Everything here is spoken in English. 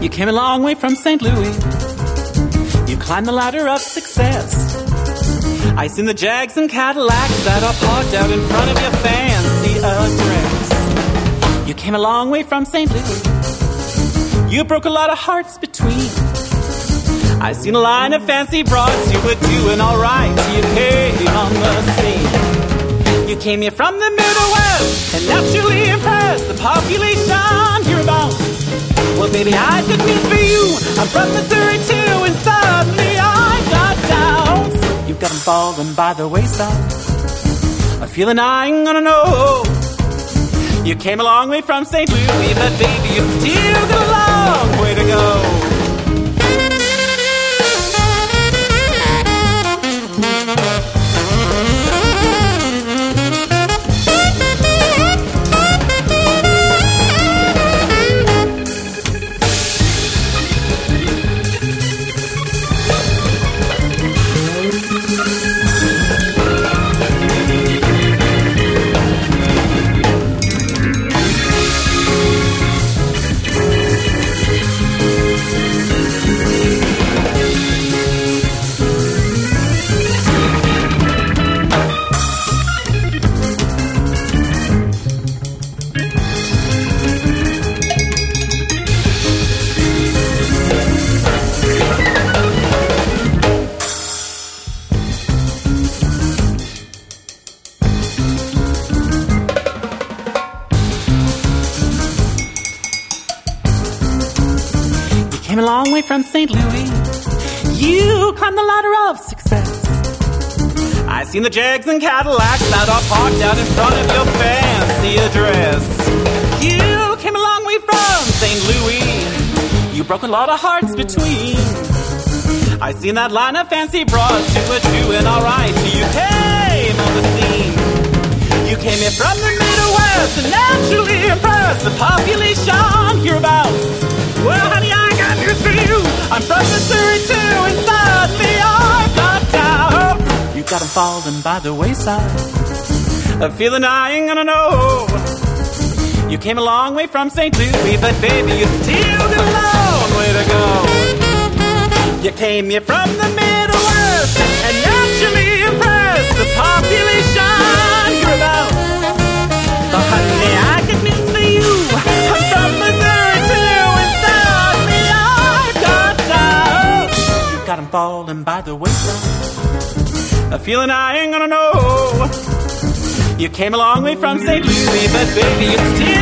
You came a long way from St. Louis. You climbed the ladder of success. I seen the Jags and Cadillacs that are parked out in front of your fancy address. You came a long way from St. Louis. You broke a lot of hearts between. I seen a line of fancy broads. You were doing alright till you came on the scene. You came here from the Middle West and naturally impressed the population hereabouts. Well, baby, I got news for you. I'm from Missouri too, and suddenly I got doubts. You got them falling by the wayside. A feeling I ain't gonna know. You came a long way from St. Louis, but baby, you still got a long way to go. Came a long way from St. Louis. You climbed the ladder of success. I seen the Jags and Cadillacs that are parked out in front of your fancy address. You came a long way from St. Louis. You broke a lot of hearts between. I seen that line of fancy broads who were doing alright till you came on the scene. You came here from the Middle West and naturally impressed the population hereabouts. Well, honey, I got news for you. I'm from Missouri too, and suddenly I got doubts. You got them falling by the wayside. A feeling I ain't gonna know. You came a long way from St. Louis, but baby, you still got a long way to go. You came here from the Middle West and naturally impressed the population hereabouts. But honey, I got news for you. I'm from Missouri too, and suddenly I got doubts. You got them falling by the wayside. A feeling I ain't gonna know. You came a long way from St. Louis, but baby, you still